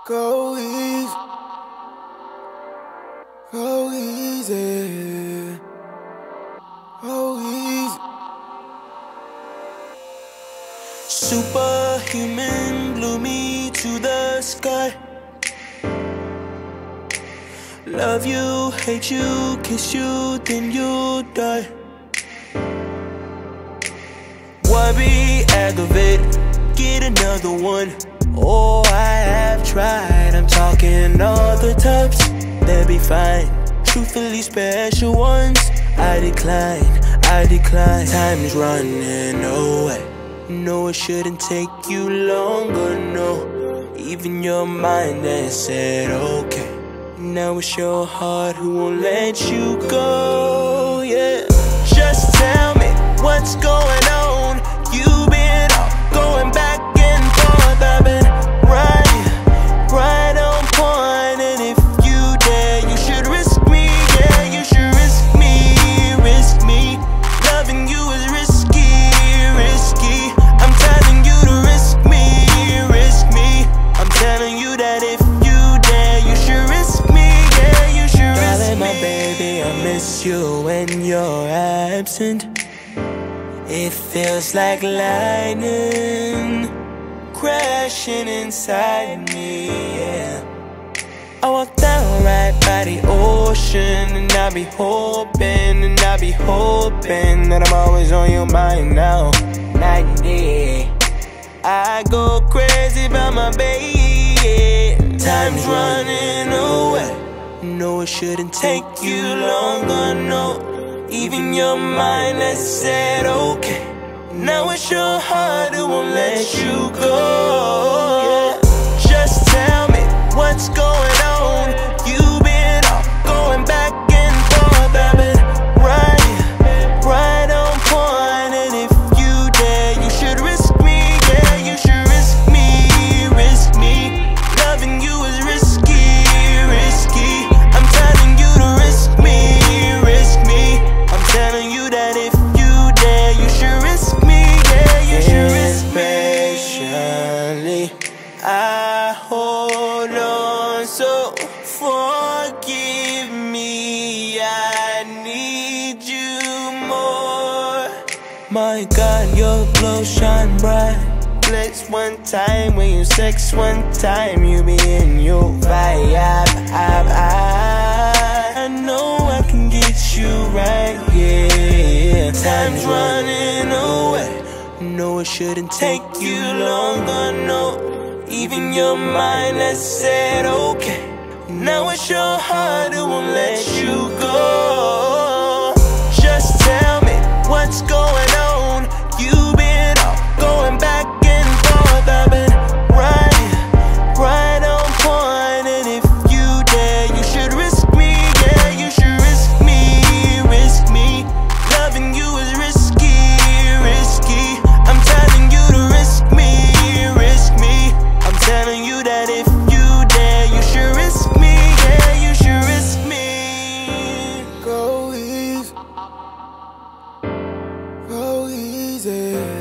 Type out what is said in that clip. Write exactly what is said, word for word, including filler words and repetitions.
Go easy, go easy, go easy. Superhuman blew me to the sky. Love you, hate you, kiss you, then you die. Why be aggravated? Get another one. Oh, I have tried. I'm talking all the types, they'll be fine. Truthfully special ones, I decline, I decline. Time's running away. No, it shouldn't take you longer, no. Even your mind has said okay. Now it's your heart who won't let you go, yeah. Just tell me what's going on. You've been off, going back and forth. I've been right, right on point. And if you dare, you should risk me, yeah. You should risk me, risk me. Loving you is risky, risky. I'm telling you to risk me, risk me. I'm telling you that if you dare, you should risk me, yeah. You should risk me. Darling, my baby, I miss you when you're absent. It feels like lightning crashing inside me, yeah. I walk down right by the ocean, and I be hoping, and I be hoping that I'm always on your mind now, night and day. I go crazy about my baby. Time's running away. No, it shouldn't take you longer, no. Even your mind has said okay. Now it's your heart that won't let you go, yeah. Just tell me what's going on. You've been off, going back and forth. I've been right, right on point. And if you dare, you should risk me, yeah. You should risk me, risk me. Loving you is risky, risky. I'm telling you to risk me, risk me. I'm telling you that if you dare, you should risk me, yeah. You should risk me. Patiently, I hold on, so forgive me. I need you more. My God, your glow shine bright. Flex one time when you sex one time, you be in your vibe. I, I know I can get you right, yeah. Time's running away. No, it shouldn't take you longer, no. Even your mind has said okay. Now it's your heart that won't let you go. Just tell me what's going on. You've been off, going back and forth. I've been right, right on point. And if you dare, you should risk me, yeah. You should risk me, risk me. Loving you is risky, risky. I'm telling you to risk me, risk me. I'm telling you that if you dare, you should risk me, yeah. You should risk me. Go easy, go easy.